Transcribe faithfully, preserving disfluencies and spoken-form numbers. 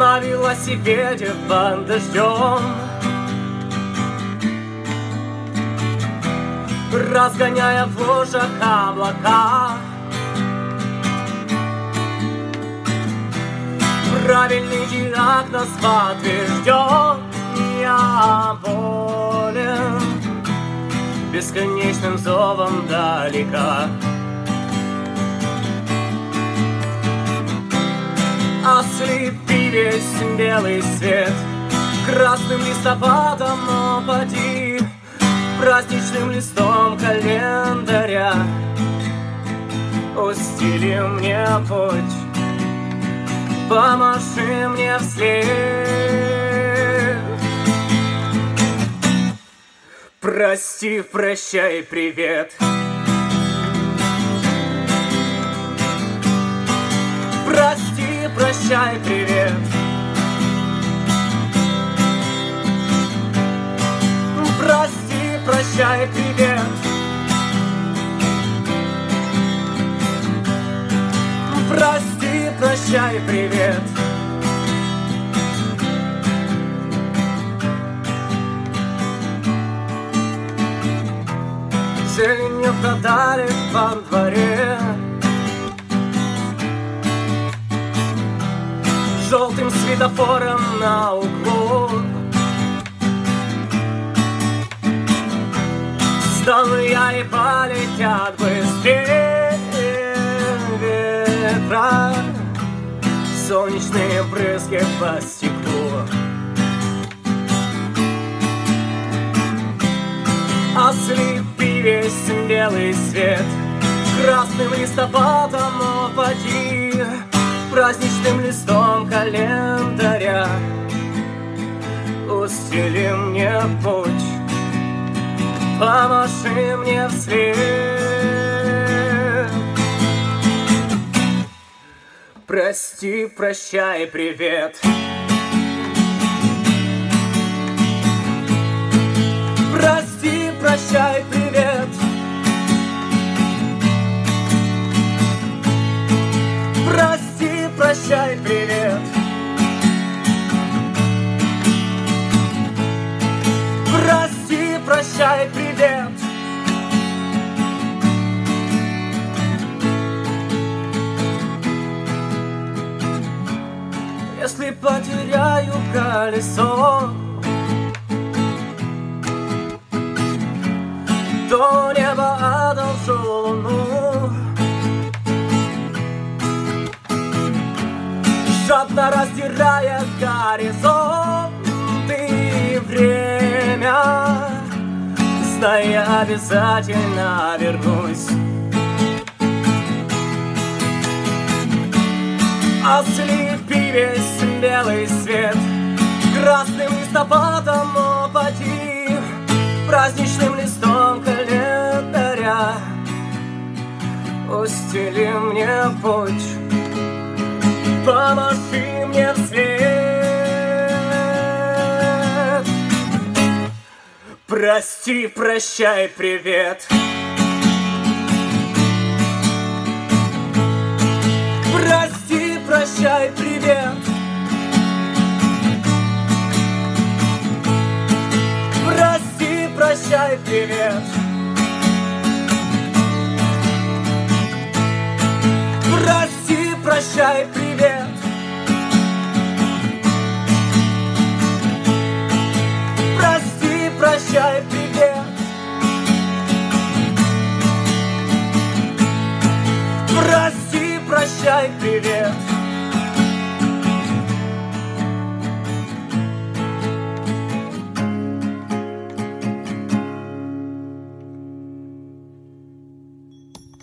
На велосипеде под дождем, разгоняя в лужах облака. Правильный диагноз подтвержден. Я болен бесконечным зовом далека. Ослепи весь белый свет красным листопадом, опади праздничным листом календаря. Устели мне путь, помаши мне вслед. Прости, прощай, привет. Прости, прощай, привет. Прости, прощай, привет. Прости, прощай, привет. Зеленью продали во дворе, желтым светофором на углу. Стану я и полетят быстрее ветра солнечные брызги по стеклу. Ослепи весь белый свет красным листопадом, опади праздничным листом календаря. Устели мне путь, помаши мне вслед. Прости, прощай, привет. Прости, прощай, привет. Прости, прощай, привет. Прости, прощай, привет. Если потеряю колесо, то небо одолжу луну. Жадно раздирая горизонты и время, знай, я обязательно вернусь. Ослепи весь белый свет красным листопадом, опади праздничным листом календаря. Устели мне путь, помаши мне вслед. Прости, прощай, привет. Прости, прощай, привет. Прости, прощай, привет. Прости, прощай, привет. Прости, прощай, привет. Прости, прощай, привет.